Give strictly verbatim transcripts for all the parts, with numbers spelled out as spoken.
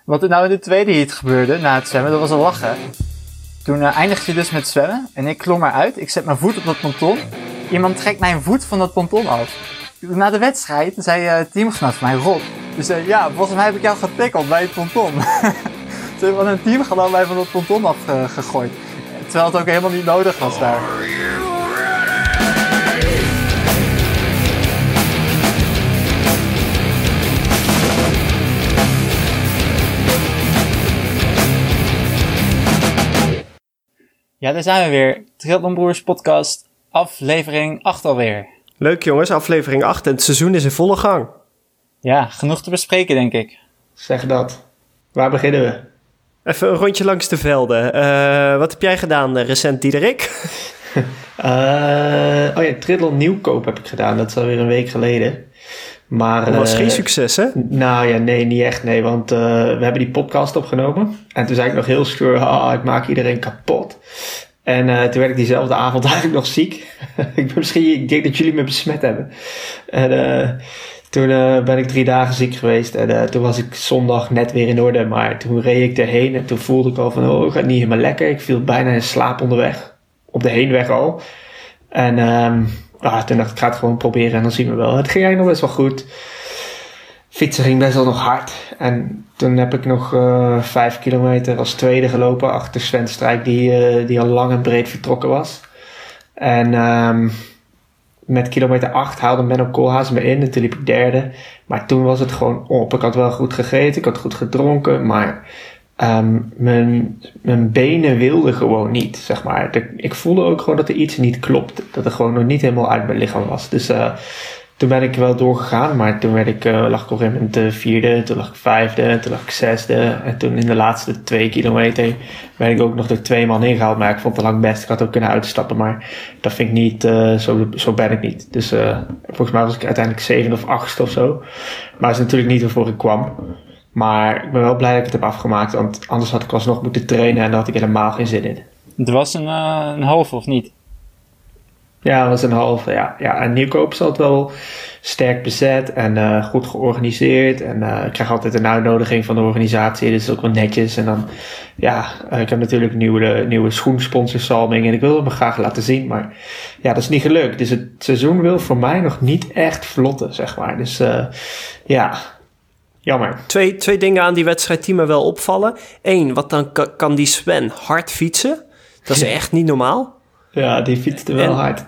Wat er nou in de tweede heat gebeurde, na het zwemmen, dat was al lachen. Toen uh, eindigde je dus met zwemmen en ik klom eruit. Ik zet mijn voet op dat ponton. Iemand trekt mijn voet van dat ponton af. Na de wedstrijd zei uh, het teamgenoot van mij, Rob. Dus uh, ja, volgens mij heb ik jou getackeld bij het ponton. Ze hebben van een teamgenoot mij van dat ponton afgegooid. Uh, Terwijl het ook helemaal niet nodig was daar. Ja, daar zijn we weer. Triathlon Broers podcast, aflevering acht alweer. Leuk jongens, aflevering acht en het seizoen is in volle gang. Ja, genoeg te bespreken denk ik. Zeg dat. Waar beginnen we? Even een rondje langs de velden. Uh, wat heb jij gedaan uh, recent, Diederik? uh, oh ja, Triathlon Nieuwkoop heb ik gedaan. Dat is alweer een week geleden. Maar, dat was uh, geen succes, hè? Nou ja, nee, niet echt, nee. Want uh, we hebben die podcast opgenomen. En toen zei ik nog heel stoer, ah, ik maak iedereen kapot. En uh, toen werd ik diezelfde avond eigenlijk nog ziek. ik ben misschien, ik denk dat jullie me besmet hebben. En uh, toen uh, ben ik drie dagen ziek geweest. En uh, toen was ik zondag net weer in orde. Maar toen reed ik erheen en toen voelde ik al van, oh, het gaat niet helemaal lekker. Ik viel bijna in slaap onderweg. Op de heenweg al. En um, ah, toen dacht ik, ik ga het gewoon proberen en dan zien we wel. Het ging eigenlijk nog best wel goed. Fietsen ging best wel nog hard. En toen heb ik nog uh, vijf kilometer als tweede gelopen achter Sven Strijk, die, uh, die al lang en breed vertrokken was. En um, met kilometer acht haalde Menno Koolhaas me in en toen liep ik derde. Maar toen was het gewoon op. Ik had wel goed gegeten, ik had goed gedronken, maar um, mijn, mijn benen wilden gewoon niet, zeg maar. De, ik voelde ook gewoon dat er iets niet klopte. Dat er gewoon nog niet helemaal uit mijn lichaam was. Dus uh, toen ben ik wel doorgegaan, maar toen werd ik, uh, lag ik op een gegeven moment de vierde, toen lag ik vijfde, toen lag ik zesde. En toen in de laatste twee kilometer ben ik ook nog door twee man ingehaald. Maar ik vond het lang best, ik had ook kunnen uitstappen, maar dat vind ik niet, uh, zo, zo ben ik niet. Dus uh, volgens mij was ik uiteindelijk zevende of achtste of zo. Maar dat is natuurlijk niet waarvoor ik kwam. Maar ik ben wel blij dat ik het heb afgemaakt, want anders had ik alsnog moeten trainen en daar had ik helemaal geen zin in. Het was een, uh, een halve of niet? Ja, dat was een halve, ja. ja en Nieuwkoop is altijd wel sterk bezet en uh, goed georganiseerd. En uh, ik krijg altijd een uitnodiging van de organisatie, dus is ook wel netjes. En dan, ja, uh, ik heb natuurlijk een nieuwe, nieuwe schoensponsor Salming en ik wil het me graag laten zien. Maar ja, dat is niet gelukt. Dus het seizoen wil voor mij nog niet echt vlotten, zeg maar. Dus uh, ja, jammer. Twee, twee dingen aan die wedstrijd die me wel opvallen. Eén, wat dan ka- kan die Sven hard fietsen? Dat is echt niet normaal. Ja, die fietste wel en, hard.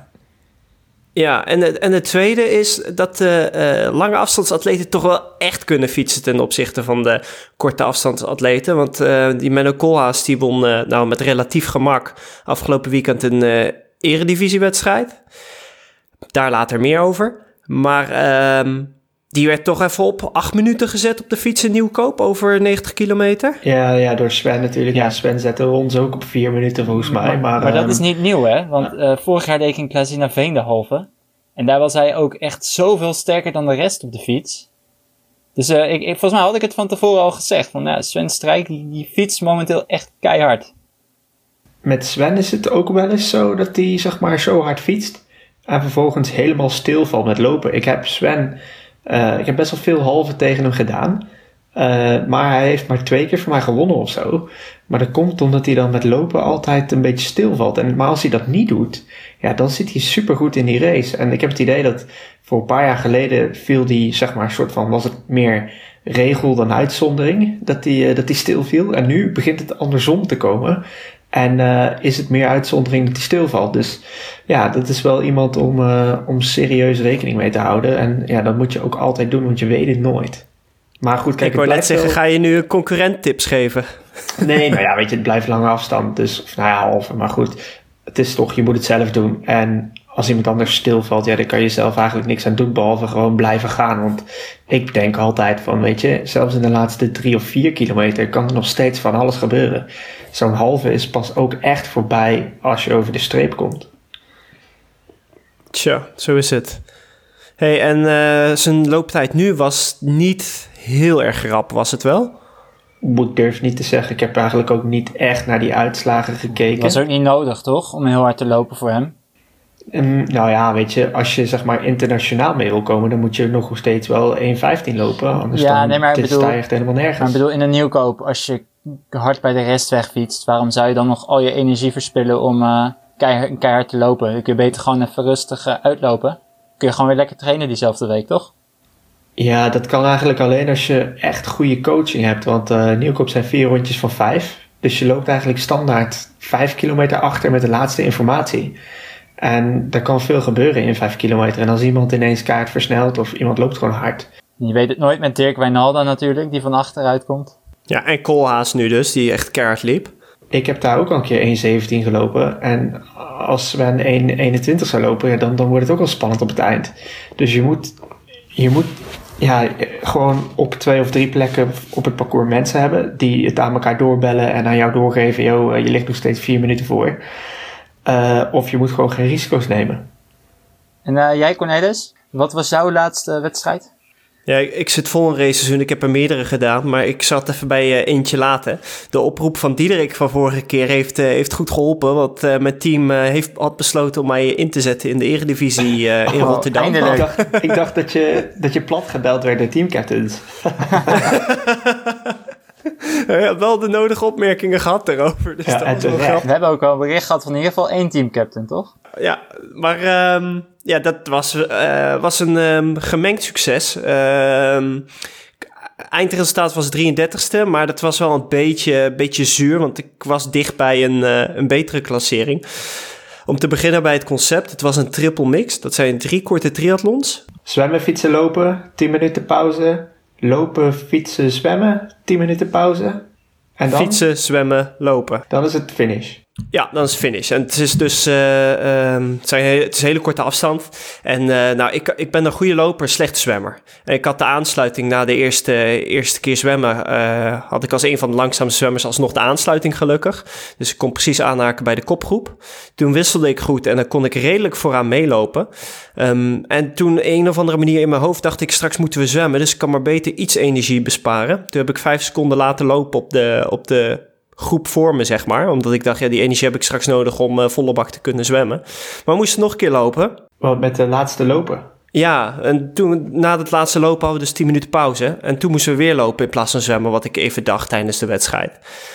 Ja, en het, en het tweede is dat de uh, lange afstandsatleten toch wel echt kunnen fietsen ten opzichte van de korte afstandsatleten. Want uh, die Menno Koolhaas die won uh, nou met relatief gemak afgelopen weekend een uh, eredivisiewedstrijd. Daar later meer over. Maar uh, die werd toch even op acht minuten gezet op de fiets in Nieuwkoop over negentig kilometer. Ja, ja, door Sven natuurlijk. Ja, Sven zette ons ook op vier minuten volgens mij. Maar, maar, maar dat um, is niet nieuw, hè? Want uh, vorig jaar deed ik in Klazina Veen de halve. En daar was hij ook echt zoveel sterker dan de rest op de fiets. Dus uh, ik, ik, volgens mij had ik het van tevoren al gezegd. Van, nou, Sven Strijk, die, die fietst momenteel echt keihard. Met Sven is het ook wel eens zo dat hij, zeg maar, zo hard fietst. En vervolgens helemaal stilvalt met lopen. Ik heb Sven... Uh, ik heb best wel veel halve tegen hem gedaan. Uh, maar hij heeft maar twee keer voor mij gewonnen of zo. Maar dat komt omdat hij dan met lopen altijd een beetje stilvalt. En, maar als hij dat niet doet, ja, dan zit hij supergoed in die race. En ik heb het idee dat voor een paar jaar geleden viel die, zeg maar, soort van, was het meer regel dan uitzondering. Dat hij, uh, dat hij stil viel. En nu begint het andersom te komen. En uh, is het meer uitzondering dat hij stilvalt. Dus ja, dat is wel iemand om, uh, om serieus rekening mee te houden. En ja, dat moet je ook altijd doen, want je weet het nooit. Maar goed, kijk, ik wou net zeggen, wel... ga je nu een concurrent tips geven? Nee, nou ja, weet je, het blijft lange afstand. Dus, nou ja, halve. Maar goed, het is toch, je moet het zelf doen. En als iemand anders stilvalt, ja, dan kan je zelf eigenlijk niks aan doen, behalve gewoon blijven gaan. Want ik denk altijd van, weet je, zelfs in de laatste drie of vier kilometer kan er nog steeds van alles gebeuren. Zo'n halve is pas ook echt voorbij als je over de streep komt. Tja, zo is het. Hey, en uh, zijn looptijd nu was niet heel erg rap, was het wel? Ik durf niet te zeggen. Ik heb eigenlijk ook niet echt naar die uitslagen gekeken. Was ook niet nodig, toch? Om heel hard te lopen voor hem. Um, nou ja, weet je, als je zeg maar internationaal mee wil komen, dan moet je nog steeds wel één vijftien lopen. Anders Ja, dan nee, maar ik bedoel- sta je echt helemaal nergens. Maar ik bedoel, in een nieuwkoop, als je hard bij de rest wegfietst, waarom zou je dan nog al je energie verspillen om uh, keihard, keihard te lopen? Dan kun je beter gewoon even rustig uh, uitlopen. Kun je gewoon weer lekker trainen diezelfde week, toch? Ja, dat kan eigenlijk alleen als je echt goede coaching hebt. Want uh, nieuwkoop zijn vier rondjes van vijf. Dus je loopt eigenlijk standaard vijf kilometer achter met de laatste informatie. En er kan veel gebeuren in vijf kilometer. En als iemand ineens kaart versnelt of iemand loopt gewoon hard. Je weet het nooit met Dirk Wijnalda natuurlijk, die van achteruit komt. Ja, en Koolhaas nu dus, die echt keihard liep. Ik heb daar ook al een keer één zeventien gelopen. En als Sven één eenentwintig zou lopen, ja, dan, dan wordt het ook wel spannend op het eind. Dus je moet, je moet ja, gewoon op twee of drie plekken op het parcours mensen hebben die het aan elkaar doorbellen en aan jou doorgeven, yo, je ligt nog steeds vier minuten voor. Uh, of je moet gewoon geen risico's nemen. En uh, jij, Cornelis? Wat was jouw laatste wedstrijd? Ja, ik, ik zit vol een raceseizoen. Ik heb er meerdere gedaan, maar ik zat even bij uh, eentje laten. De oproep van Diederik van vorige keer heeft, uh, heeft goed geholpen. Want uh, mijn team uh, heeft, had besloten om mij in te zetten in de Eredivisie uh, in Oh, Rotterdam. eindelijk. Ik dacht, ik dacht dat, je, dat je plat gebeld werd door teamcaptains. Je hebt wel de nodige opmerkingen gehad daarover. Dus Ja, dat en was wel terecht. grappig. We hebben ook al een bericht gehad van in ieder geval één teamcaptain, toch? Ja, maar um, ja, dat was, uh, was een um, gemengd succes. Um, eindresultaat was drieëndertigste, maar dat was wel een beetje, beetje zuur, want ik was dicht bij een, uh, een betere klassering. Om te beginnen bij het concept, het was een triple mix. Dat zijn drie korte triathlons. Zwemmen, fietsen, lopen, tien minuten pauze. Lopen, fietsen, zwemmen, tien minuten pauze. En dan, Fietsen, zwemmen, lopen. dan is het finish. Ja, dan is het finish. En het is dus uh, um, het, zijn he- het is een hele korte afstand. En uh, nou, ik, ik ben een goede loper, slechte zwemmer. En ik had de aansluiting na de eerste, eerste keer zwemmen. Uh, had ik als een van de langzaamste zwemmers alsnog de aansluiting gelukkig. Dus ik kon precies aanhaken bij de kopgroep. Toen wisselde ik goed en dan kon ik redelijk vooraan meelopen. Um, en toen een of andere manier in mijn hoofd dacht ik, straks moeten we zwemmen. Dus ik kan maar beter iets energie besparen. Toen heb ik vijf seconden laten lopen op de... Op de groep voor me, zeg maar. Omdat ik dacht, ja, die energie heb ik straks nodig om uh, volle bak te kunnen zwemmen. Maar we moesten nog een keer lopen. Want met de laatste lopen. Ja, en toen, na het laatste lopen hadden we dus tien minuten pauze. En toen moesten we weer lopen in plaats van zwemmen, wat ik even dacht tijdens de wedstrijd.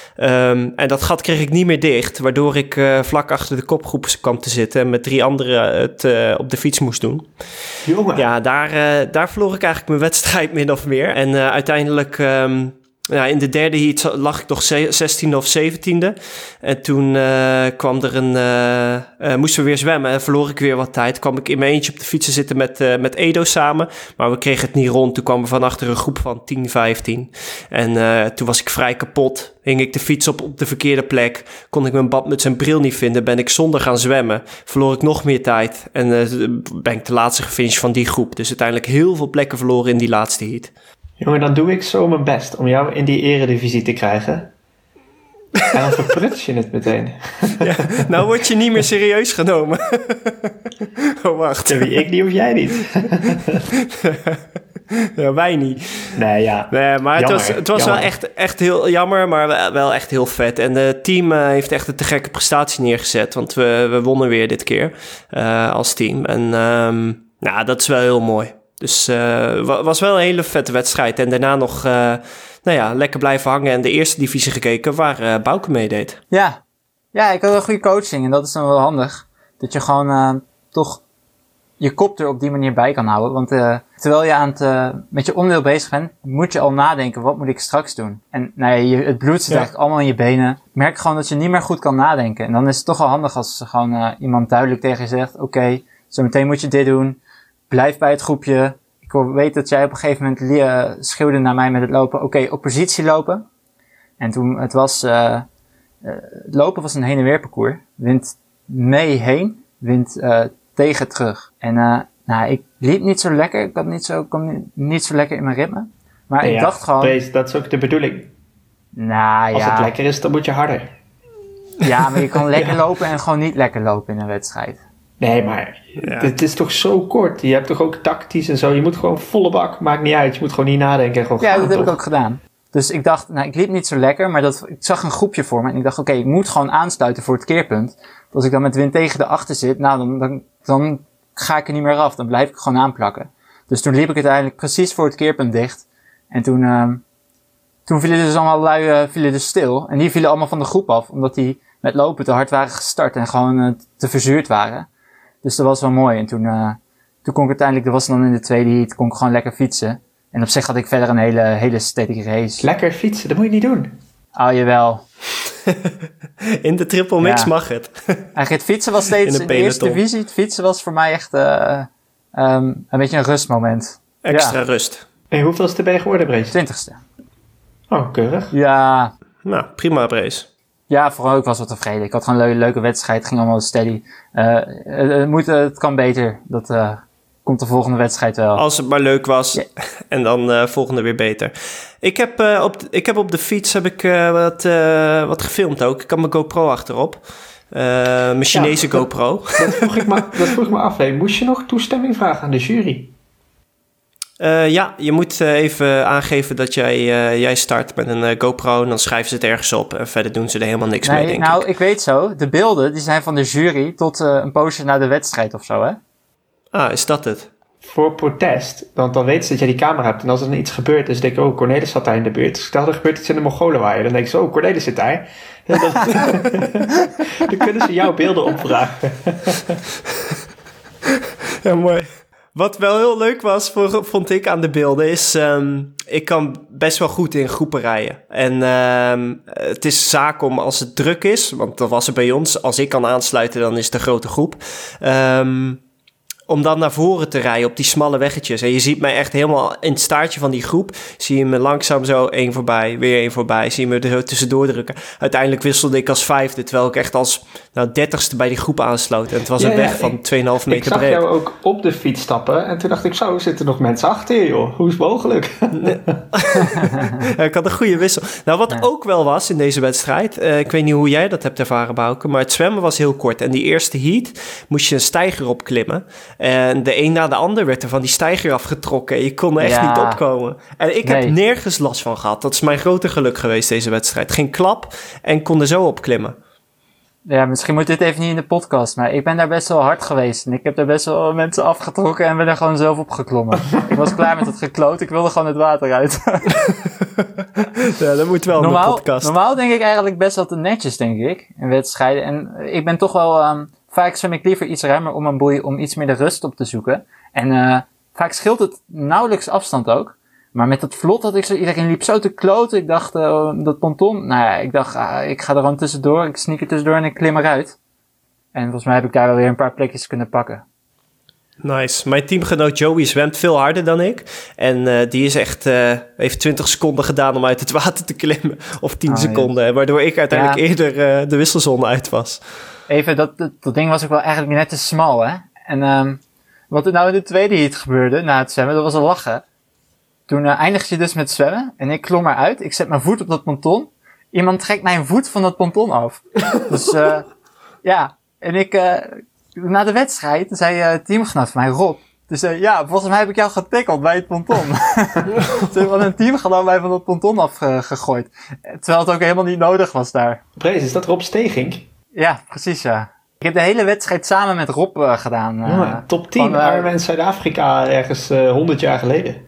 Um, en dat gat kreeg ik niet meer dicht, waardoor ik uh, vlak achter de kopgroep kwam te zitten en met drie anderen het uh, op de fiets moest doen. Jongen. Ja, daar, uh, daar verloor ik eigenlijk mijn wedstrijd min of meer. En uh, uiteindelijk... Um, Ja, in de derde heat lag ik toch zestiende of zeventiende. En toen uh, kwam er een... Uh, uh, moesten we weer zwemmen en verloor ik weer wat tijd. Kwam ik in mijn eentje op de fietsen zitten met, uh, met Edo samen. Maar we kregen het niet rond. Toen kwam er van achter een groep van tien, vijftien. En uh, toen was ik vrij kapot. Hing ik de fiets op op de verkeerde plek. Kon ik mijn badmuts en bril niet vinden. Ben ik zonder gaan zwemmen. Verloor ik nog meer tijd. En uh, ben ik de laatste gefinished van die groep. Dus uiteindelijk heel veel plekken verloren in die laatste heat. Jongen, dan doe ik zo mijn best om jou in die eredivisie te krijgen. En dan verpruts je het meteen. Ja, nou word je niet meer serieus genomen. Oh, wacht. Ja, wie ik niet of jij niet. Ja, wij niet. Nee, ja. Nee, maar het Jammer, was, het was wel echt, echt heel jammer, maar wel- wel echt heel vet. En het team uh, heeft echt een te gekke prestatie neergezet. Want we, we wonnen weer dit keer uh, als team. En um, nou, dat is wel heel mooi. Dus het uh, was wel een hele vette wedstrijd. En daarna nog uh, nou ja, lekker blijven hangen en de eerste divisie gekeken waar uh, Bouke meedeed. Ja. Ja, ik had een goede coaching en dat is dan wel handig. Dat je gewoon uh, toch je kop er op die manier bij kan houden. Want uh, terwijl je aan het, uh, met je onderdeel bezig bent, moet je al nadenken, wat moet ik straks doen? En nou ja, je, het bloed zit Ja. eigenlijk allemaal in je benen. Ik merk gewoon dat je niet meer goed kan nadenken. En dan is het toch wel handig als gewoon uh, iemand duidelijk tegen je zegt, oké, okay, zo meteen moet je dit doen. Blijf bij het groepje. Ik weet dat jij op een gegeven moment uh, schreeuwde naar mij met het lopen, oké, okay, op positie lopen. En toen, het was, uh, uh, het lopen was een heen en weer parcours. Wind mee heen, wind uh, tegen terug. En uh, nou, ik liep niet zo lekker, ik had niet zo, kwam niet, niet zo lekker in mijn ritme. Maar Nee, ik ja, dacht gewoon, Wees, dat is ook de bedoeling. nou Als ja, het lekker is, dan moet je harder. ja, maar je kan lekker Ja. lopen en gewoon niet lekker lopen in een wedstrijd. Nee, maar Ja. het is toch zo kort. Je hebt toch ook tactisch en zo. Je moet gewoon volle bak, maakt niet uit. Je moet gewoon niet nadenken en gewoon Ja, gaan, dat heb ik toch? ook gedaan. Dus ik dacht, nou, ik liep niet zo lekker, maar dat, ik zag een groepje voor me en ik dacht, oké, okay, ik moet gewoon aansluiten voor het keerpunt. Als ik dan met wind tegen de achter zit, nou, dan, dan dan ga ik er niet meer af. Dan blijf ik gewoon aanplakken. Dus toen liep ik uiteindelijk precies voor het keerpunt dicht. En toen, uh, toen vielen dus allemaal lui uh, vielen dus stil. En die vielen allemaal van de groep af. Omdat die met lopen te hard waren gestart en gewoon uh, te verzuurd waren. Dus dat was wel mooi. En toen, uh, toen kon ik uiteindelijk, dat was dan in de tweede heat, kon ik gewoon lekker fietsen. En op zich had ik verder een hele, hele steady race. Lekker fietsen, dat moet je niet doen. Oh, jawel. In de triple mix Ja. mag het. Eigenlijk het fietsen was steeds In in de de eerste peloton. divisie. Het fietsen was voor mij echt uh, um, een beetje een rustmoment. Extra Ja. rust. En hoeveelste ben je geworden, Brace? Twintigste. Oh, keurig. Ja, Nou, prima Brace. ja, vooral ik was wel tevreden. Ik had gewoon een leuke, leuke wedstrijd. Het ging allemaal steady. Uh, het, het, moet, uh, het kan beter. Dat uh, komt de volgende wedstrijd wel. Als het maar leuk was. Ja. En dan uh, volgende weer beter. Ik heb, uh, op, de, ik heb op de fiets heb ik, uh, wat, uh, wat gefilmd ook. Ik had mijn GoPro achterop. Uh, mijn Chinese Ja, dat- GoPro. Dat vroeg ik me, dat vroeg ik me af. Hè. Moest je nog toestemming vragen aan de jury? Uh, ja, je moet uh, even aangeven dat jij, uh, jij start met een uh, GoPro. En dan schrijven ze het ergens op. En verder doen ze er helemaal niks mee, Nee, denk nou, ik. ik weet zo. De beelden die zijn van de jury tot uh, een poosje na de wedstrijd of zo, hè? Ah, is dat het? Voor protest. Want dan weten ze dat jij die camera hebt. En als er dan iets gebeurt, dus denk ik, oh, Cornelis zat daar in de buurt. Dus stel, er gebeurt iets in de Mongolenwaaier. Dan denk ik zo, oh, Cornelis zit daar. En dan, dan kunnen ze jouw beelden opvragen. Ja, mooi. Wat wel heel leuk was, voor, vond ik aan de beelden, is... Um, ik kan best wel goed in groepen rijden. En um, het is zaak om als het druk is, want dat was het bij ons. Als ik kan aansluiten, dan is het een grote groep. Um, om dan naar voren te rijden op die smalle weggetjes. En je ziet mij echt helemaal in het staartje van die groep. Zie je me langzaam zo één voorbij, weer één voorbij. Zie je me er zo tussendoor drukken. Uiteindelijk wisselde ik als vijfde, terwijl ik echt als nou, dertigste bij die groep aansloot. En het was Ja, een weg ja, van ik- twee komma vijf Ik meter zag breed. jou ook op de fiets stappen. En toen dacht ik, zo, zitten nog mensen achter je, joh. Hoe is het mogelijk? Ja, ik had een goede wissel. Nou, wat Ja. ook wel was in deze wedstrijd... Uh, ik weet niet hoe jij dat hebt ervaren, Bouke... maar het zwemmen was heel kort. En die eerste heat moest je een steiger opklimmen. En de een na de ander werd er van die steiger afgetrokken. Je kon er echt Ja. niet opkomen. En ik heb Nee. nergens last van gehad. Dat is mijn grote geluk geweest, deze wedstrijd. Geen klap en kon er zo opklimmen. Ja, misschien moet dit even niet in de podcast, maar ik ben daar best wel hard geweest. En ik heb daar best wel mensen afgetrokken en ben er gewoon zelf op geklommen. Ik was klaar met het gekloot, ik wilde gewoon het water uit. Ja, dat moet wel in de normaal, podcast. normaal denk ik eigenlijk best wel te netjes, denk ik, in wedstrijden. En ik ben toch wel, um, vaak zwem ik liever iets ruimer om een boei, om iets meer de rust op te zoeken. En uh, vaak scheelt het nauwelijks afstand ook. Maar met dat vlot had ik zo, iedereen liep zo te kloten. Ik dacht, uh, dat ponton, nou ja, ik dacht, uh, ik ga er gewoon tussendoor, ik sneak er tussendoor en ik klim eruit. En volgens mij heb ik daar wel weer een paar plekjes kunnen pakken. Nice. Mijn teamgenoot Joey zwemt veel harder dan ik. En uh, die is echt, uh, heeft twintig seconden gedaan om uit het water te klimmen. Of tien Oh, seconden. Ja. Waardoor ik uiteindelijk Ja. eerder uh, de wisselzone uit was. Even, dat, dat, dat ding was ook wel eigenlijk net te smal, hè. En um, wat er nou in de tweede heat gebeurde, na het zwemmen, dat was een lachen. Toen uh, eindigde je dus met zwemmen. En ik klom eruit. Ik zet mijn voet op dat ponton. Iemand trekt mijn voet van dat ponton af. Dus uh, ja, en ik... Uh, na de wedstrijd zei uh, teamgenoot van mij, Rob... Dus uh, ja, volgens mij heb ik jou getackeld bij het ponton. Ze hebben een teamgenoot mij van dat ponton afgegooid. Terwijl het ook helemaal niet nodig was daar. Brees, is dat Rob Stegink? Ja, precies ja. Ik heb de hele wedstrijd samen met Rob uh, gedaan. Uh, Ja, top tien, van, uh, Ironman Zuid-Afrika ergens uh, honderd jaar geleden.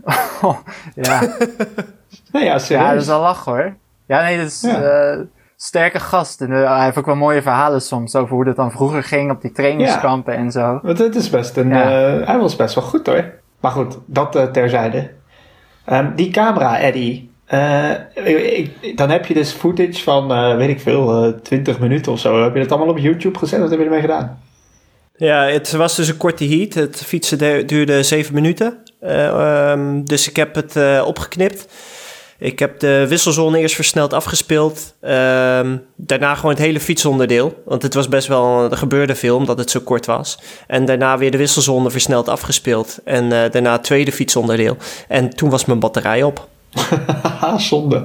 ja. Nee, ja, serieus. Ja, dat is al lachen hoor. Ja, nee, dat is Ja. uh, sterke gast. En uh, hij heeft ook wel mooie verhalen soms over hoe dat dan vroeger ging op die trainingskampen en zo. Want het is best een... Ja. Uh, hij was best wel goed hoor. Maar goed, dat uh, terzijde. Um, die camera, Eddie. Uh, ik, dan heb je dus footage van, uh, weet ik veel, uh, twintig minuten of zo. Heb je dat allemaal op YouTube gezet? Wat heb je ermee gedaan? Ja, het was dus een korte heat. Het fietsen de, duurde zeven minuten. Uh, um, dus ik heb het uh, opgeknipt. Ik heb de wisselzone eerst versneld afgespeeld. Uh, daarna gewoon het hele fietsonderdeel. Want het was best wel, er gebeurde veel omdat het zo kort was. En daarna weer de wisselzone versneld afgespeeld. En uh, daarna het tweede fietsonderdeel. En toen was mijn batterij op. Haha, zonde.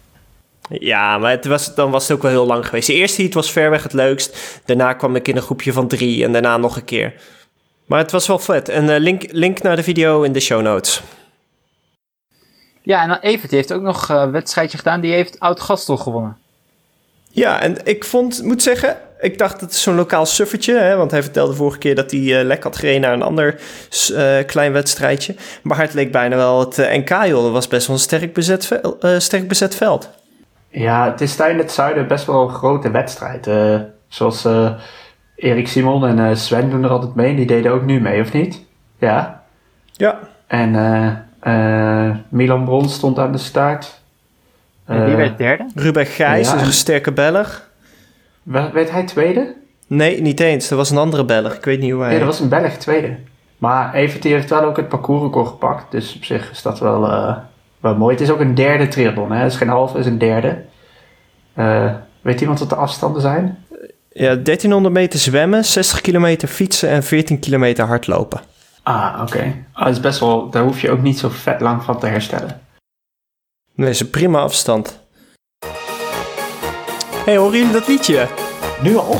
Ja, maar het was, dan was het ook wel heel lang geweest. De eerste heat was ver weg het leukst. Daarna kwam ik in een groepje van drie en daarna nog een keer. Maar het was wel vet. En uh, link, link naar de video in de show notes. Ja, en dan Evert die heeft ook nog een uh, wedstrijdje gedaan. Die heeft Oud-Gastel gewonnen. Ja, en ik vond, moet zeggen, Ik dacht, het is zo'n lokaal suffertje, hè, want hij vertelde vorige keer dat hij uh, lek had gereden naar een ander uh, klein wedstrijdje. Maar het leek bijna wel het uh, N K, joh. Dat was best wel een sterk bezet, ve- uh, sterk bezet veld. Ja, het is daar in het zuiden best wel een grote wedstrijd. Uh, zoals uh, Erik Simon en uh, Sven doen er altijd mee. Die deden ook nu mee, of niet? Ja. Ja. En uh, uh, Milan Brons stond aan de start. Uh, en wie werd derde? Ruben Gijs, ja, is een sterke Belg. Werd hij tweede? Nee, niet eens. Er was een andere Belg. Ik weet niet hoe hij... Nee, er was een Belg tweede. Maar Evert heeft wel ook het parcoursrecord gepakt. Dus op zich is dat wel, uh, wel mooi. Het is ook een derde triathlon. Hè? Het is geen halve, het is een derde. Uh, weet iemand wat de afstanden zijn? Ja, dertienhonderd meter zwemmen, zestig kilometer fietsen en veertien kilometer hardlopen. Ah, oké. Okay. Ah, dat is best wel... Daar hoef je ook niet zo vet lang van te herstellen. Nee, is een prima afstand. Hé, hey, horen jullie dat liedje? Nu al?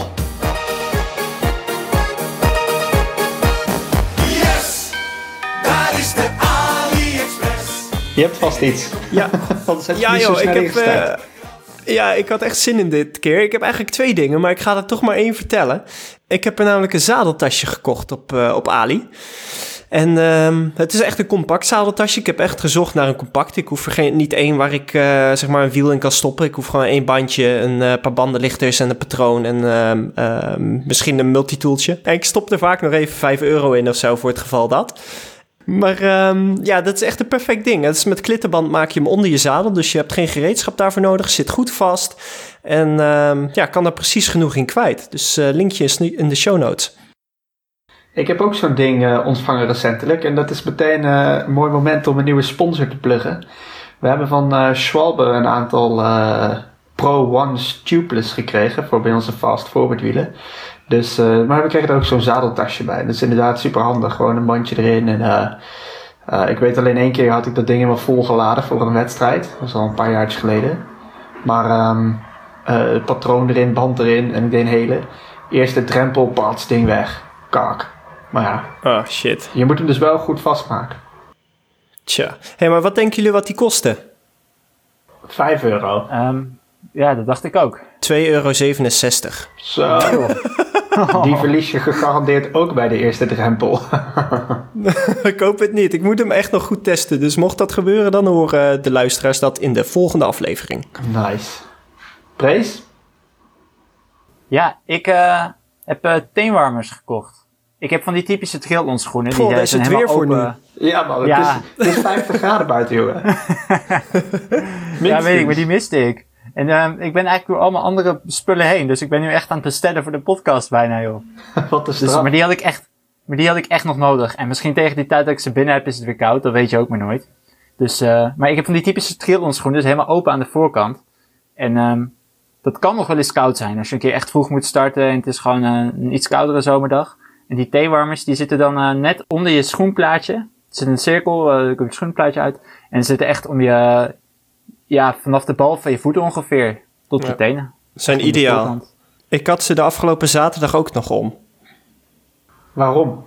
Yes! Daar is de AliExpress. Je hebt vast iets. Ja, ja joh, ik heb... Uh, ja, ik had echt zin in dit keer. Ik heb eigenlijk twee dingen, maar ik ga er toch maar één vertellen. Ik heb er namelijk een zadeltasje gekocht op, uh, op Ali. En um, het is echt een compact zadeltasje. Ik heb echt gezocht naar een compact. Ik hoef er geen, niet één waar ik uh, zeg maar een wiel in kan stoppen. Ik hoef gewoon één bandje, een uh, paar bandenlichters en een patroon en uh, uh, misschien een multitooltje. En ik stop er vaak nog even vijf euro in of zo voor het geval dat. Maar um, ja, dat is echt een perfect ding. Het is met klittenband maak je hem onder je zadel, dus je hebt geen gereedschap daarvoor nodig. Zit goed vast en um, ja, kan daar precies genoeg in kwijt. Dus uh, linkje is in de show notes. Ik heb ook zo'n ding uh, ontvangen recentelijk. En dat is meteen uh, een mooi moment om een nieuwe sponsor te pluggen. We hebben van uh, Schwalbe een aantal uh, Pro One Tubeless gekregen voor bij onze fast forward wielen. Dus, uh, maar we kregen er ook zo'n zadeltasje bij. Dat is inderdaad super handig. Gewoon een bandje erin. En, uh, uh, ik weet alleen één keer had ik dat ding helemaal volgeladen voor een wedstrijd. Dat was al een paar jaar geleden. Maar um, uh, patroon erin, band erin en ik deed een hele. Eerste drempel, pats, ding weg. Kak. Maar ja. Oh shit. Je moet hem dus wel goed vastmaken. Tja. Hé, hey, maar wat denken jullie wat die kosten? Vijf euro. Um, ja, dat dacht ik ook. twee euro zevenenzestig. Zo. Die verlies je gegarandeerd ook bij de eerste drempel. Ik hoop het niet. Ik moet hem echt nog goed testen. Dus mocht dat gebeuren, dan horen de luisteraars dat in de volgende aflevering. Nice. Prees? Ja, ik uh, heb uh, teenwarmers gekocht. Ik heb van die typische triathlon schoenen. Goh, die daar is het weer voor nu. Ja man, het, ja. Is, het is vijftig graden buiten, jongen. Ja, weet ik, maar die miste ik. En uh, ik ben eigenlijk door allemaal andere spullen heen. Dus ik ben nu echt aan het bestellen voor de podcast bijna, joh. Wat een dus, straf. maar die had ik echt, maar die had ik echt nog nodig. En misschien tegen die tijd dat ik ze binnen heb, is het weer koud. Dat weet je ook maar nooit. Dus, uh, maar ik heb van die typische triathlon schoenen, dus helemaal open aan de voorkant. En um, dat kan nog wel eens koud zijn. Als je een keer echt vroeg moet starten en het is gewoon uh, een iets koudere zomerdag. En die theewarmers, die zitten dan uh, net onder je schoenplaatje. Er zit een cirkel, uh, er komt je schoenplaatje uit. En ze zitten echt om je, uh, ja, vanaf de bal van je voeten ongeveer tot ja. je tenen. Zijn ideaal. Ik had ze de afgelopen zaterdag ook nog om. Waarom?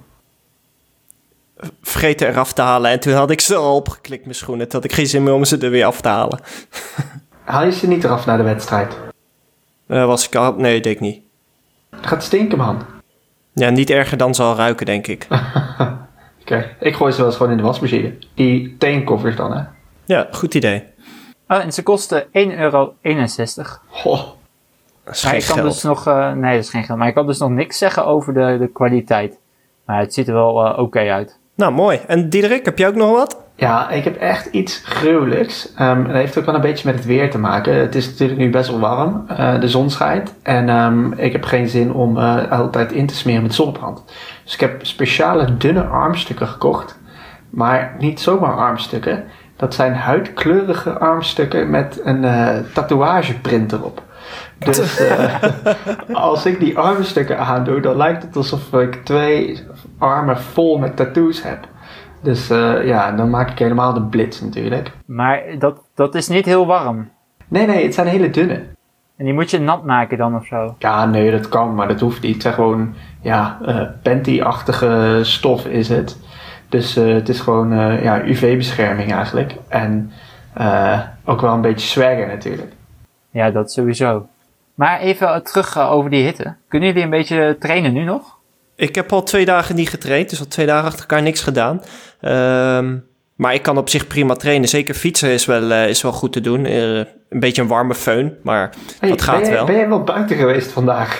Vergeten eraf te halen. En toen had ik ze al opgeklikt, mijn schoenen. Toen had ik geen zin meer om ze er weer af te halen. Haal je ze niet eraf na de wedstrijd? Uh, was ik al... Nee, deed ik niet. Het gaat stinken, man. Ja, niet erger dan zal ruiken, denk ik. Oké, okay. Ik gooi ze wel eens gewoon in de wasmachine. Die teenkoffers dan, hè? Ja, goed idee. Oh, en ze kosten één euro eenenzestig. Goh. Dat is maar geen ik kan geld. dus nog, uh, nee, dat is geen geld. Maar ik kan dus nog niks zeggen over de, de kwaliteit. Maar het ziet er wel uh, oké okay uit. Nou, mooi. En Diederik, heb je ook nog wat? Ja, ik heb echt iets gruwelijks. Um, dat heeft ook wel een beetje met het weer te maken. Het is natuurlijk nu best wel warm. Uh, de zon schijnt. En um, ik heb geen zin om uh, altijd in te smeren met zonnebrand. Dus ik heb speciale dunne armstukken gekocht. Maar niet zomaar armstukken. Dat zijn huidkleurige armstukken met een uh, tatoeageprint erop. Dus uh, als ik die armstukken aandoe, dan lijkt het alsof ik twee armen vol met tattoos heb. Dus uh, ja, dan maak ik helemaal de blitz natuurlijk. Maar dat, dat is niet heel warm. Nee, nee, het zijn hele dunne. En die moet je nat maken dan of zo? Ja, nee, dat kan, maar dat hoeft niet. Het zijn gewoon, ja, uh, panty-achtige stof is het. Dus uh, het is gewoon, uh, ja, U V-bescherming eigenlijk. En uh, ook wel een beetje swagger natuurlijk. Ja, dat sowieso. Maar even terug uh, over die hitte. Kunnen jullie een beetje trainen nu nog? Ik heb al twee dagen niet getraind, dus al twee dagen achter elkaar niks gedaan. Um, maar ik kan op zich prima trainen. Zeker fietsen is wel, uh, is wel goed te doen. Uh, een beetje een warme föhn, maar hey, dat gaat ben je, wel. Ben je wel buiten geweest vandaag?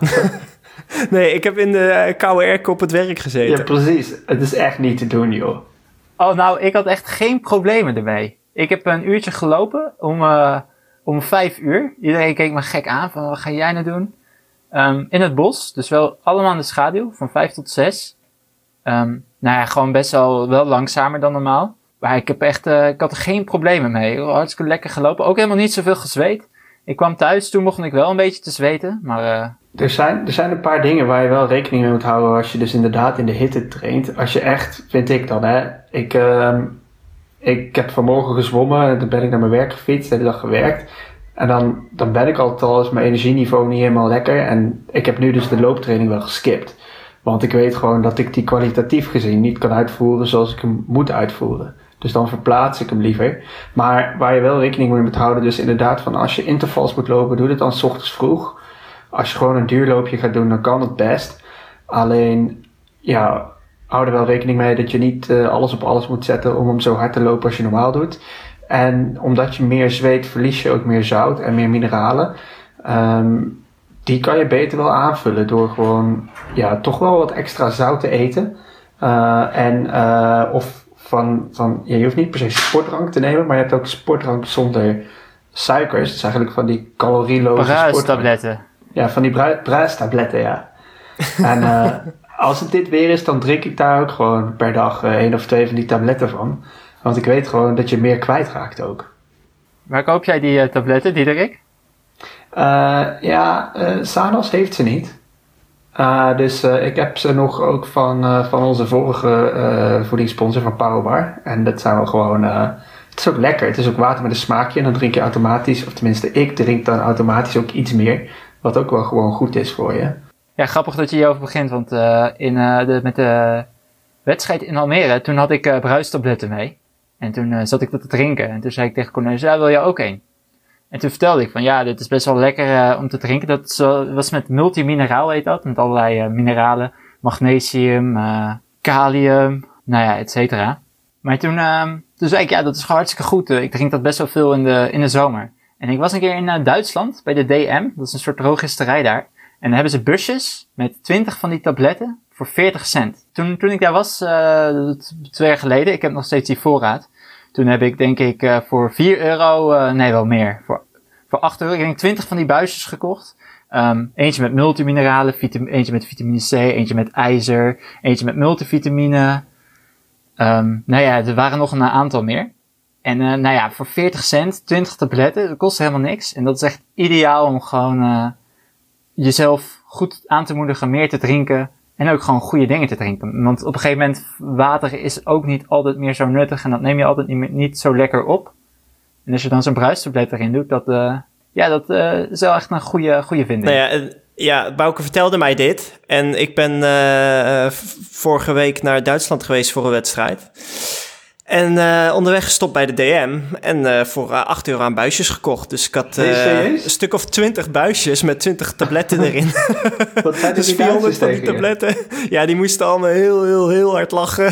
Nee, ik heb in de koude airco op het werk gezeten. Ja, precies. Het is echt niet te doen, joh. Oh, nou, ik had echt geen problemen ermee. Ik heb een uurtje gelopen om, uh, om vijf uur. Iedereen keek me gek aan van, wat ga jij nou doen? Um, in het bos, dus wel allemaal in de schaduw, van vijf tot zes. Um, nou ja, gewoon best wel, wel langzamer dan normaal. Maar ik heb echt, uh, ik had er geen problemen mee. Hartstikke lekker gelopen. Ook helemaal niet zoveel gezweet. Ik kwam thuis, toen begon ik wel een beetje te zweten, maar... Uh... Er zijn, er zijn een paar dingen waar je wel rekening mee moet houden als je dus inderdaad in de hitte traint. Als je echt, vind ik dan, hè. Ik, uh, ik heb vanmorgen gezwommen en toen ben ik naar mijn werk gefietst, de hele dag gewerkt. En dan, dan ben ik altijd al, is mijn energieniveau niet helemaal lekker. En ik heb nu dus de looptraining wel geskipt. Want ik weet gewoon dat ik die kwalitatief gezien niet kan uitvoeren zoals ik hem moet uitvoeren. Dus dan verplaats ik hem liever. Maar waar je wel rekening mee moet houden, dus inderdaad van als je intervals moet lopen, doe dit dan 's ochtends vroeg. Als je gewoon een duurloopje gaat doen, dan kan het best. Alleen, ja, hou er wel rekening mee dat je niet uh, alles op alles moet zetten om hem zo hard te lopen als je normaal doet. En omdat je meer zweet, verlies je ook meer zout en meer mineralen. Um, die kan je beter wel aanvullen door gewoon, ja, toch wel wat extra zout te eten. Uh, en, uh, of van, van ja, je hoeft niet per se sportdrank te nemen, maar je hebt ook sportdrank zonder suikers. Dat is eigenlijk van die calorieloze sportdrank. Bruistabletten. Ja, van die brui- bruistabletten, ja. En uh, als het dit weer is, dan drink ik daar ook gewoon per dag uh, één of twee van die tabletten van. Want ik weet gewoon dat je meer kwijtraakt ook. Waar koop jij die uh, tabletten, Diederik? Uh, ja, uh, Sanos heeft ze niet. Uh, dus uh, ik heb ze nog ook van, uh, van onze vorige uh, voedingssponsor van Powerbar. En dat zijn wel gewoon... Uh, het is ook lekker. Het is ook water met een smaakje. En dan drink je automatisch, of tenminste ik drink dan automatisch ook iets meer. Wat ook wel gewoon goed is voor je. Ja, grappig dat je hierover begint. Want uh, in, uh, de, met de wedstrijd in Almere, toen had ik uh, bruistabletten mee. En toen uh, zat ik dat te drinken. En toen zei ik tegen Cornelis, ja, wil je ook een? En toen vertelde ik van, ja, dit is best wel lekker uh, om te drinken. Dat zo, was met multimineraal heet dat. Met allerlei uh, mineralen. Magnesium, uh, kalium, nou ja, et cetera. Maar toen, uh, toen zei ik, ja, dat is gewoon hartstikke goed. Uh, ik drink dat best wel veel in de, in de zomer. En ik was een keer in uh, Duitsland, bij de D M. Dat is een soort drogisterij daar. En dan hebben ze busjes met twintig van die tabletten voor veertig cent. Toen, toen ik daar was, uh, twee jaar geleden, ik heb nog steeds die voorraad. Toen heb ik denk ik uh, voor vier euro, uh, nee wel meer, voor, voor acht euro, ik denk twintig van die buisjes gekocht. Um, eentje met multimineralen, vitam- eentje met vitamine C, eentje met ijzer, eentje met multivitamine. Um, nou ja, er waren nog een aantal meer. En uh, nou ja, voor veertig cent, twintig tabletten, dat kost helemaal niks. En dat is echt ideaal om gewoon uh, jezelf goed aan te moedigen, meer te drinken. En ook gewoon goede dingen te drinken. Want op een gegeven moment, water is ook niet altijd meer zo nuttig. En dat neem je altijd niet, meer, niet zo lekker op. En als je dan zo'n bruistablet erin doet, dat, uh, ja, dat uh, is wel echt een goede, goede vinding. Nou ja, ja, Bouke vertelde mij dit. En ik ben uh, vorige week naar Duitsland geweest voor een wedstrijd. En uh, onderweg gestopt bij de D M. En uh, voor uh, acht euro aan buisjes gekocht. Dus ik had uh, een stuk of twintig buisjes met twintig tabletten erin. Wat zijn dus die vierhonderd van die tegen tabletten. Ja, die moesten allemaal heel, heel, heel hard lachen.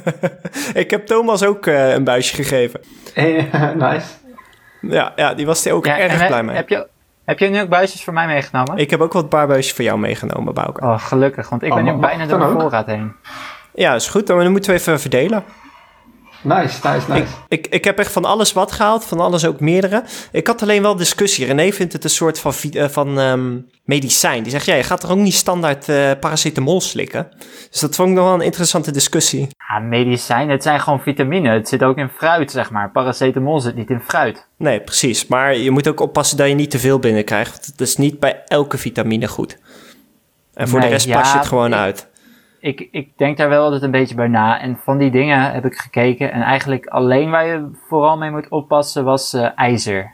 Ik heb Thomas ook uh, een buisje gegeven. Hey, nice. Ja, ja, die was er ook ja, erg he, blij mee. Heb je, heb je nu ook buisjes voor mij meegenomen? Ik heb ook wat paar buisjes voor jou meegenomen, Bouke. Oh, gelukkig. Want ik oh, ben nu mag, bijna mag door mijn ook? voorraad heen. Ja, is goed. Dan moeten we even verdelen. Nice, nice, nice. Ik, ik, ik heb echt van alles wat gehaald, van alles ook meerdere. Ik had alleen wel discussie. René vindt het een soort van, van um, medicijn. Die zegt, ja, je gaat er ook niet standaard uh, paracetamol slikken. Dus dat vond ik nog wel een interessante discussie. Ja, medicijn, het zijn gewoon vitamine. Het zit ook in fruit, zeg maar. Paracetamol zit niet in fruit. Nee, precies. Maar je moet ook oppassen dat je niet te veel binnenkrijgt. Want het is niet bij elke vitamine goed. En voor nee, de rest ja, pas je het gewoon ik, uit. Ik, ik denk daar wel altijd een beetje bij na. En van die dingen heb ik gekeken. En eigenlijk alleen waar je vooral mee moet oppassen was uh, ijzer.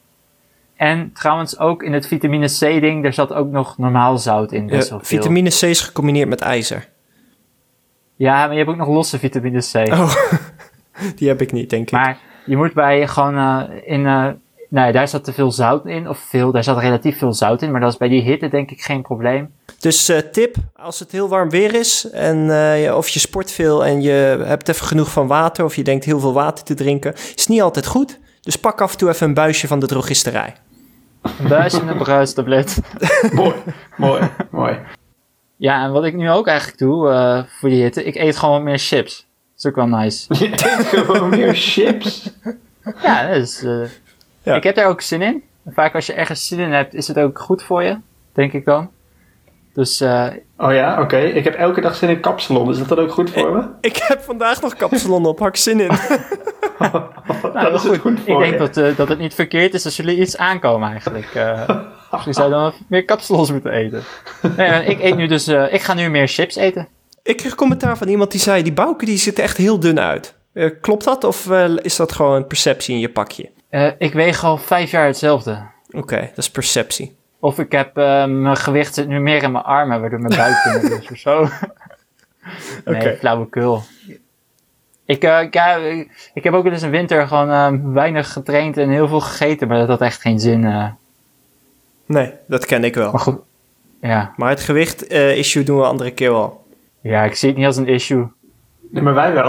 En trouwens ook in het vitamine C ding, daar zat ook nog normaal zout in. Best wel uh, veel. Vitamine C is gecombineerd met ijzer. Ja, maar je hebt ook nog losse vitamine C. Oh, die heb ik niet, denk ik. Maar je moet bij gewoon uh, in... Uh, Nee, daar zat te veel zout in. Of veel, daar zat relatief veel zout in. Maar dat is bij die hitte denk ik geen probleem. Dus uh, tip, als het heel warm weer is en uh, of je sport veel en je hebt even genoeg van water of je denkt heel veel water te drinken, is niet altijd goed. Dus pak af en toe even een buisje van de drogisterij. Een buisje en een bruistablet. Mooi, mooi, mooi. Ja, en wat ik nu ook eigenlijk doe uh, voor die hitte, ik eet gewoon wat meer chips. Dat is ook wel nice. Je eet gewoon meer chips? Ja, dus, uh, Ja. ik heb daar ook zin in. En vaak als je ergens zin in hebt, is het ook goed voor je, denk ik dan. Dus, uh, Oh ja, oké. Okay. Ik heb elke dag zin in kapsalon. Is dat dan ook goed voor me? Ik heb vandaag nog kapsalon op, hak zin in. nou, dat is goed. goed voor ik denk je. dat, uh, dat het niet verkeerd is als jullie iets aankomen eigenlijk. Uh, je zou dan meer kapsalons moeten eten. Nee, ik eet nu dus, uh, ik ga nu meer chips eten. Ik kreeg commentaar van iemand die zei, die Bouke die ziet er echt heel dun uit. Uh, klopt dat of uh, is dat gewoon een perceptie in je pakje? Uh, ik weeg al vijf jaar hetzelfde. Oké, okay, dat is perceptie. Of ik heb, uh, mijn gewicht zit nu meer in mijn armen, waardoor mijn buik minder is of zo. Nee, Okay. flauwekul. Ik, uh, ja, ik heb ook wel eens een winter gewoon uh, weinig getraind en heel veel gegeten, maar dat had echt geen zin. Uh. Nee, dat ken ik wel. Maar goed, ja. Maar het gewicht uh, issue doen we andere keer wel. Ja, ik zie het niet als een issue. Nee, maar wij wel.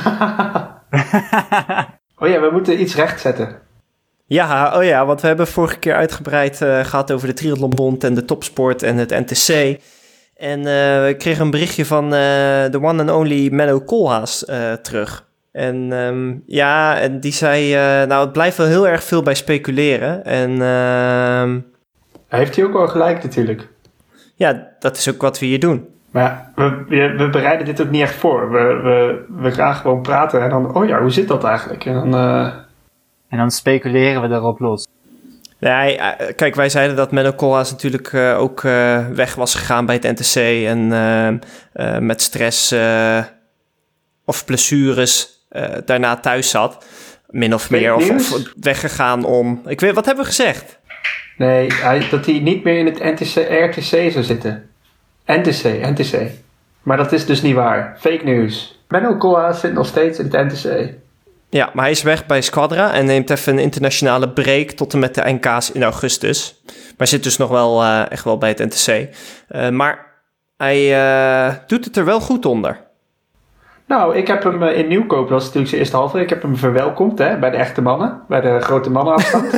Oh ja, we moeten iets rechtzetten. Ja, oh ja, want we hebben vorige keer uitgebreid uh, gehad over de Triathlonbond en de topsport en het N T C. En uh, we kregen een berichtje van uh, de one and only Menno Koolhaas uh, terug. En um, ja, en die zei, uh, nou het blijft wel heel erg veel bij speculeren. En uh, Heeft hij ook wel gelijk natuurlijk. ja, dat is ook wat we hier doen. Maar ja, we, we, we bereiden dit ook niet echt voor. We, we, we gaan gewoon praten en dan, oh ja, hoe zit dat eigenlijk? En dan... Uh... En dan speculeren we erop los. Nee, kijk, wij zeiden dat Menno Koolhaas natuurlijk uh, ook uh, weg was gegaan bij het N T C. En uh, uh, met stress uh, of blessures uh, daarna thuis zat. Min of meer. Of, of weggegaan om... Ik weet, wat hebben we gezegd? Nee, hij, dat hij niet meer in het N T C, R T C zou zitten. N T C, N T C. Maar dat is dus niet waar. Fake news. Menno Koolhaas zit nog steeds in het N T C. Ja, maar hij is weg bij Squadra en neemt even een internationale break tot en met de N K's in augustus. Maar zit dus nog wel uh, echt wel bij het N T C. Uh, maar hij uh, doet het er wel goed onder. Nou, ik heb hem uh, in Nieuwkoop, dat was natuurlijk zijn eerste halve. Ik heb hem verwelkomd hè, bij de echte mannen. Bij de grote mannenafstand.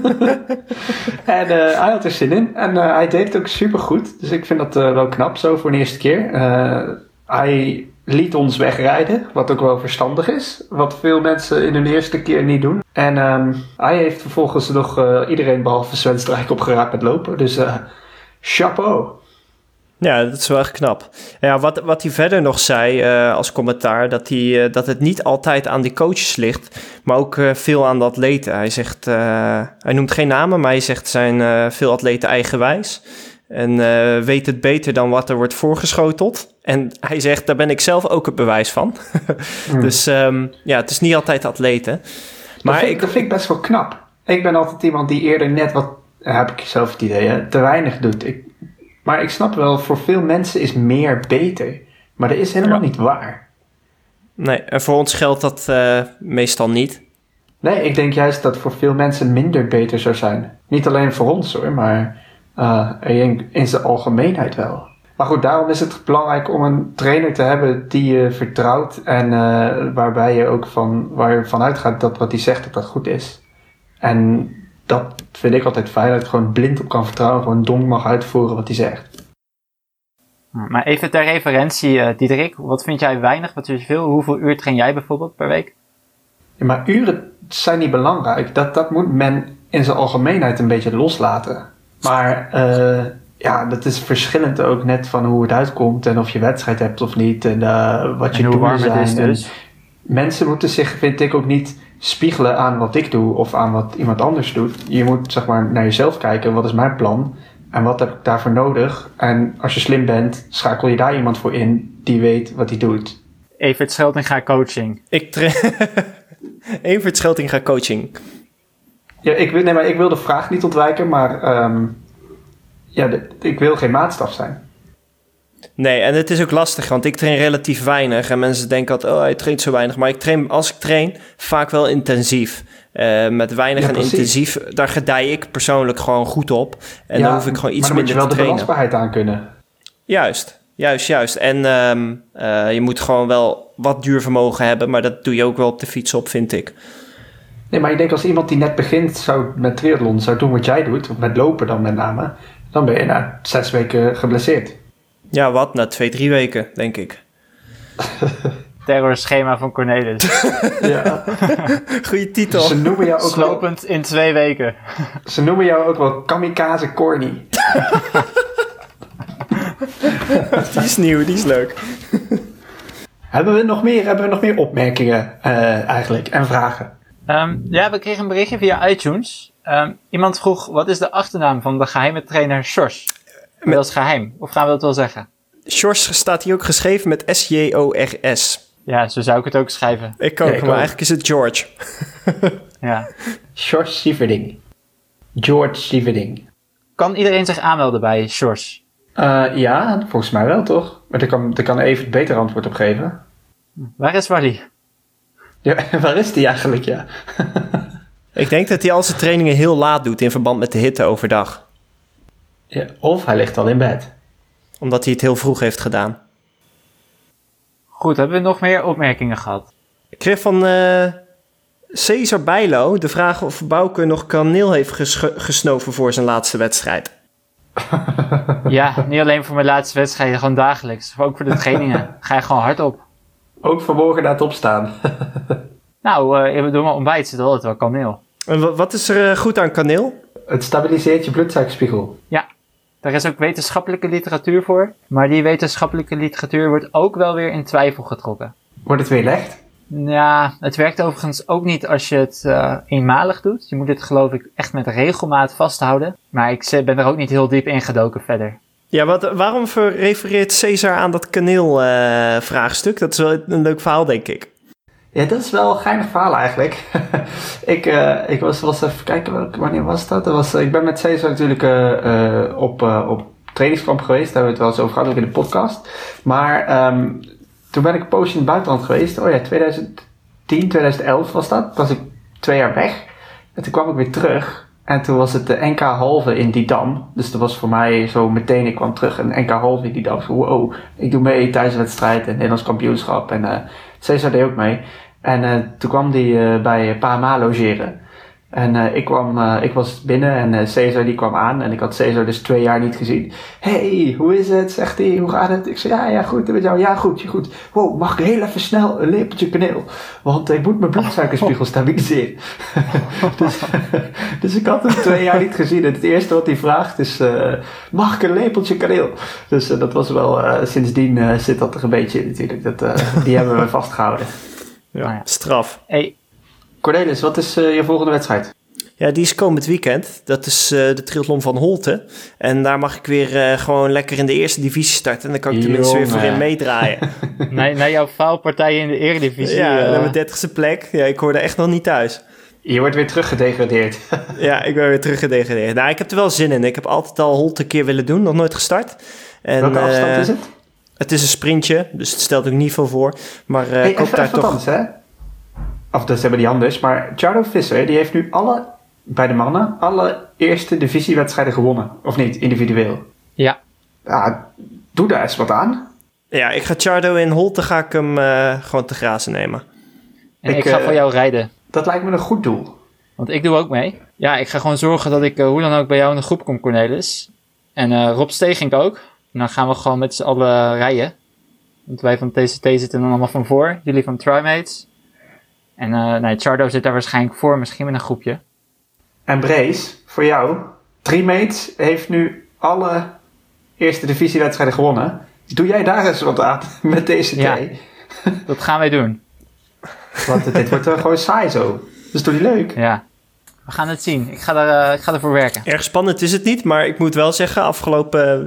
En uh, hij had er zin in. En uh, hij deed het ook supergoed. Dus ik vind dat uh, wel knap zo voor de eerste keer. Uh, hij... liet ons wegrijden, wat ook wel verstandig is. Wat veel mensen in hun eerste keer niet doen. En um, hij heeft vervolgens nog uh, iedereen behalve Sven Strijk opgeraapt met lopen. Dus uh, chapeau. Ja, dat is wel echt knap. Ja, wat, wat hij verder nog zei uh, als commentaar, dat, hij, uh, dat het niet altijd aan die coaches ligt, maar ook uh, veel aan de atleten. Hij zegt, uh, hij noemt geen namen, maar hij zegt zijn uh, veel atleten eigenwijs. En uh, weet het beter dan wat er wordt voorgeschoteld. En hij zegt, daar ben ik zelf ook het bewijs van. mm. Dus um, ja, het is niet altijd atleten. Maar dat, vind, ik, dat vind ik best wel knap. Ik ben altijd iemand die eerder net wat, heb ik zelf het idee, hè, te weinig doet. Ik, maar ik snap wel, voor veel mensen is meer beter. Maar dat is helemaal ja. niet waar. Nee, en voor ons geldt dat uh, meestal niet. Nee, ik denk juist dat voor veel mensen minder beter zou zijn. Niet alleen voor ons hoor, maar... Uh, in, in zijn algemeenheid wel. Maar goed, daarom is het belangrijk om een trainer te hebben die je vertrouwt en uh, waarbij je ook van, waar je vanuit gaat dat wat hij zegt dat dat goed is. En dat vind ik altijd fijn, dat ik gewoon blind op kan vertrouwen, gewoon dom mag uitvoeren wat hij zegt. Maar even ter referentie, uh, Diederik, wat vind jij weinig, wat is veel? Hoeveel uur train jij bijvoorbeeld per week? Ja, maar uren zijn niet belangrijk. Dat, dat moet men in zijn algemeenheid een beetje loslaten. Maar uh, ja, dat is verschillend ook net van hoe het uitkomt en of je wedstrijd hebt of niet en uh, wat je doelen zijn. Het is dus. Mensen moeten zich, vind ik, ook niet spiegelen aan wat ik doe of aan wat iemand anders doet. Je moet zeg maar naar jezelf kijken, wat is mijn plan en wat heb ik daarvoor nodig? En als je slim bent, schakel je daar iemand voor in die weet wat hij doet. Evert Scheltinga coaching. Ik tra- Evert Scheltinga coaching. Ja, ik, nee, maar ik wil de vraag niet ontwijken, maar um, ja, de, ik wil geen maatstaf zijn. Nee, en het is ook lastig, want ik train relatief weinig. En mensen denken altijd, oh, hij traint zo weinig. Maar ik train, als ik train, vaak wel intensief. Uh, met weinig Ja, en precies. intensief, daar gedij ik persoonlijk gewoon goed op. En Ja, dan hoef ik gewoon iets maar dan minder moet te je wel de trainen. belastbaarheid aan kunnen. Juist, juist, juist. En um, uh, je moet gewoon wel wat duurvermogen hebben, maar dat doe je ook wel op de fiets op, vind ik. Nee, maar ik denk als iemand die net begint zou, met triathlon zou doen wat jij doet, of met lopen dan met name, dan ben je na zes weken geblesseerd. Ja, wat? Na twee, drie weken, denk ik. Terrorschema van Cornelis. Ja. Goeie titel. Ze noemen jou ook wel, Slopend in twee weken. ze noemen jou ook wel kamikaze corny. Die is nieuw, die is leuk. Hebben we nog meer, hebben we nog meer opmerkingen uh, eigenlijk en vragen? Um, ja, we kregen een berichtje via iTunes. Um, iemand vroeg, wat is de achternaam van de geheime trainer Sjors? Met- Dat is geheim, of gaan we dat wel zeggen? Sjors staat hier ook geschreven met S J O R S. Ja, zo zou ik het ook schrijven. Ik ook, Ja, ik maar ook. eigenlijk is het George. Ja. George Sieverding. George Sieverding. Kan iedereen zich aanmelden bij Sjors? Uh, ja, volgens mij wel toch? Maar daar kan, daar kan even het beter antwoord op geven. Waar is Wally? Ja, waar is die eigenlijk, ja? Ik denk dat hij al zijn trainingen heel laat doet in verband met de hitte overdag. Ja, of hij ligt al in bed. Omdat hij het heel vroeg heeft gedaan. Goed, hebben we nog meer opmerkingen gehad? Ik kreeg van uh, Cesar Bijlo de vraag of Bouke nog kaneel heeft ges- gesnoven voor zijn laatste wedstrijd. Ja, niet alleen voor mijn laatste wedstrijden, gewoon dagelijks. Maar ook voor de trainingen. Ga je gewoon hard op. Ook vanmorgen na het opstaan. Nou, uh, door mijn ontbijt zit altijd wel kaneel. En wa- wat is er uh, goed aan kaneel? Het stabiliseert je bloedsuikerspiegel. Ja, daar is ook wetenschappelijke literatuur voor. Maar die wetenschappelijke literatuur wordt ook wel weer in twijfel getrokken. Wordt het weer licht? Ja, het werkt overigens ook niet als je het uh, eenmalig doet. Je moet het geloof ik echt met regelmaat vasthouden. Maar ik ben er ook niet heel diep ingedoken verder. Ja, wat, waarom ver- refereert Cesar aan dat kaneel uh, vraagstuk? Dat is wel een leuk verhaal, denk ik. Ja, dat is wel een geinig verhaal eigenlijk. ik uh, ik was, was even kijken, welke, wanneer was dat? dat was, uh, ik ben met Cesar natuurlijk uh, uh, op, uh, op trainingskamp geweest. Daar hebben we het wel eens over gehad, ook in de podcast. Maar um, toen ben ik een poosje in het buitenland geweest. Oh ja, twintig tien, twintig elf was dat. Toen was ik twee jaar weg. En toen kwam ik weer terug. En toen was het de N K halve in Didam. Dus dat was voor mij zo meteen, ik kwam terug. Een N K halve in Didam. Zo, wow, ik doe mee tijdens de wedstrijd en Nederlands kampioenschap. En uh, Cesar deed ook mee. En uh, toen kwam die uh, bij Pa Ma logeren. En uh, ik kwam, uh, ik was binnen en uh, Cesar die kwam aan. En ik had Cesar dus twee jaar niet gezien. Hey, hoe is het? Zegt hij, hoe gaat het? Ik zei, ja, ja, goed. En met jou, ja, goed, goed. Wow, mag ik heel even snel een lepeltje kaneel? Want ik moet mijn bloedsuikerspiegel stabiliseren. dus, dus ik had hem twee jaar niet gezien. En het eerste wat hij vraagt is, uh, mag ik een lepeltje kaneel? Dus uh, dat was wel, uh, sindsdien uh, zit dat er een beetje in natuurlijk. Dat, uh, die hebben we vastgehouden. Ja, Nou ja. straf. Hey, Cornelis, wat is uh, je volgende wedstrijd? Ja, die is komend weekend. Dat is uh, de triathlon van Holte. En daar mag ik weer uh, gewoon lekker in de eerste divisie starten. En dan kan ik tenminste weer Jongen. voorin meedraaien. naar, naar jouw faalpartij in de Eredivisie. ja, uh, naar mijn dertigste plek. Ja, ik hoor er echt nog niet thuis. Je wordt weer teruggedegradeerd. Ja, ik ben weer teruggedegradeerd. Nou, ik heb er wel zin in. Ik heb altijd al Holte een keer willen doen. Nog nooit gestart. En, Welke afstand uh, is het? Het is een sprintje, dus het stelt ook niet veel voor. Maar uh, Hey, ik hoop even, daar even toch... wat anders, hè? Of dat hebben die anders. Maar Chardo Visser, die heeft nu alle, bij de mannen, alle eerste divisiewedstrijden gewonnen. Of niet, individueel. Ja. Ja, doe daar eens wat aan. Ja, ik ga Chardo in Holte ga ik hem uh, gewoon te grazen nemen. En ik, Ik, ga uh, voor jou rijden. Dat lijkt me een goed doel. Want ik doe ook mee. Ja, ik ga gewoon zorgen dat ik uh, hoe dan ook bij jou in de groep kom, Cornelis. En uh, Rob Stegink ook. En dan gaan we gewoon met z'n allen rijden. Want wij van T C T zitten dan allemaal van voor. Jullie van Trimates. En uh, nee, Chardo zit daar waarschijnlijk voor. Misschien met een groepje. En Brace, voor jou. Trimates heeft nu alle eerste divisiewedstrijden gewonnen. Doe jij daar eens wat aan met T C T? Ja. Dat gaan wij doen. Want dit wordt uh, gewoon saai zo. Dus doe die leuk. Ja. We gaan het zien. Ik ga, er, uh, ik ga ervoor werken. Erg spannend is het niet, maar ik moet wel zeggen, afgelopen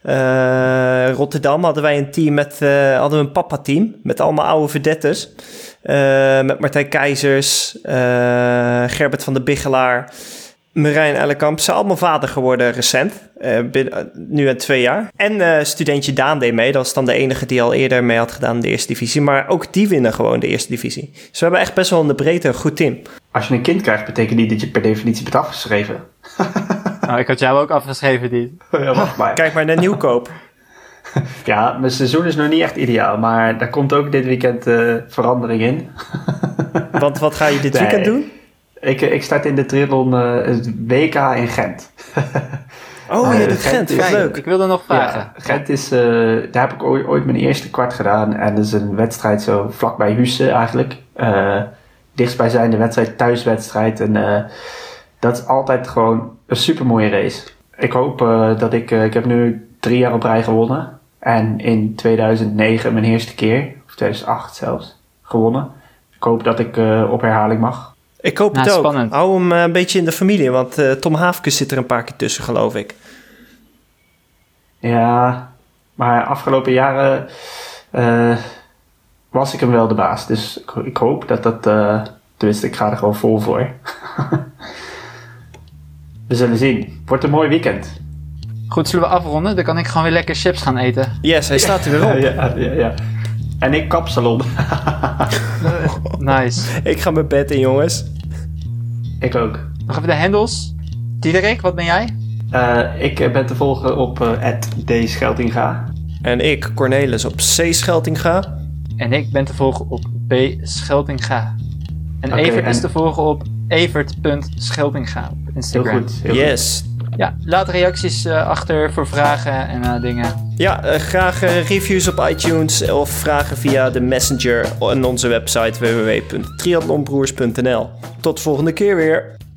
uh, Rotterdam hadden wij een team met, uh, hadden we een papa-team met allemaal oude verdettes. Uh, met Martijn Keizers, uh, Gerbert van de Biggelaar, Marijn Ellekamp zijn allemaal vader geworden recent. Uh, binnen, nu in twee jaar. En uh, studentje Daan deed mee. Dat was dan de enige die al eerder mee had gedaan in de eerste divisie. Maar ook die winnen gewoon de eerste divisie. Dus we hebben echt best wel in de breedte een goed team. Als je een kind krijgt, betekent niet dat je per definitie bent afgeschreven. Nou, ik had jou ook afgeschreven, die. Ja, wacht maar. Kijk maar naar Nieuwkoop. Ja, mijn seizoen is nog niet echt ideaal. Maar daar komt ook dit weekend uh, verandering in. Want wat ga je dit Nee. weekend doen? Ik, ik start in de triathlon uh, het W K in Gent. Oh, Ah, je ja, doet Gent Gent. is- Wat Kijk, leuk. ik wilde nog vragen. Ja, Gent is, uh, daar heb ik ooit, ooit mijn eerste kwart gedaan. En dat is een wedstrijd zo vlakbij Husse eigenlijk. Uh, dichtstbijzijnde wedstrijd, thuiswedstrijd. En uh, dat is altijd gewoon een super mooie race. Ik hoop uh, dat ik, uh, ik heb nu drie jaar op rij gewonnen. En in tweeduizend negen mijn eerste keer, of tweeduizend acht zelfs, gewonnen. Ik hoop dat ik uh, op herhaling mag. Ik hoop Nou, het ook. spannend. Hou hem uh, een beetje in de familie. Want uh, Tom Haafkes zit er een paar keer tussen, geloof ik. Ja, maar afgelopen jaren uh, was ik hem wel de baas. Dus ik, ik hoop dat dat... Uh, tenminste, ik ga er gewoon vol voor. We zullen zien. Wordt een mooi weekend. Goed, zullen we afronden? Dan kan ik gewoon weer lekker chips gaan eten. Yes, hij staat er weer op. Ja, ja, ja. En ik kapsalon. Nice. Ik ga mijn bed in, jongens. Ik ook. Nog even de handles. Diederik, wat ben jij? Uh, ik ben te volgen op uh, d Scheltinga. En ik, Cornelis, op C Scheltinga. En ik ben te volgen op B. Scheltinga. En Oké, Evert en- is te volgen op evert.scheltinga op Heel Instagram. goed. Heel goed. Yes. Ja, laat reacties uh, achter voor vragen en uh, dingen. Ja, uh, graag uh, reviews op iTunes of vragen via de Messenger en onze website w w w punt triathlonbroers punt n l. Tot de volgende keer weer.